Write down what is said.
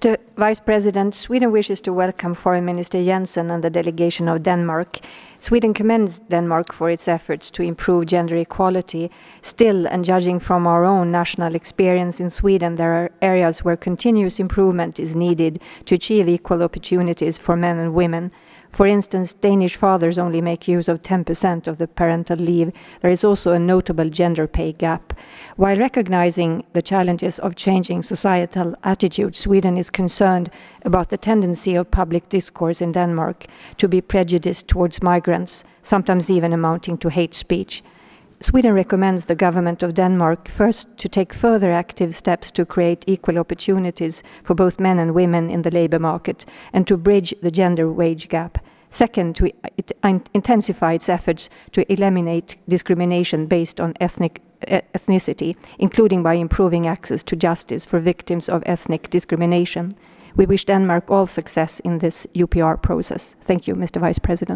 Mr. Vice President, Sweden wishes to welcome Foreign Minister Jensen and the delegation of Denmark. Sweden commends Denmark for its efforts to improve gender equality. Still, and judging from our own national experience in Sweden, there are areas where continuous improvement is needed to achieve equal opportunities for men and women. For instance, Danish fathers only make use of 10% of the parental leave. There is also a notable gender pay gap. While recognizing the challenges of changing societal attitudes, Sweden is concerned about the tendency of public discourse in Denmark to be prejudiced towards migrants, sometimes even amounting to hate speech. Sweden recommends the government of Denmark first to take further active steps to create equal opportunities for both men and women in the labour market and to bridge the gender wage gap. Second, to intensify its efforts to eliminate discrimination based on ethnicity, including by improving access to justice for victims of ethnic discrimination. We wish Denmark all success in this UPR process. Thank you, Mr. Vice President.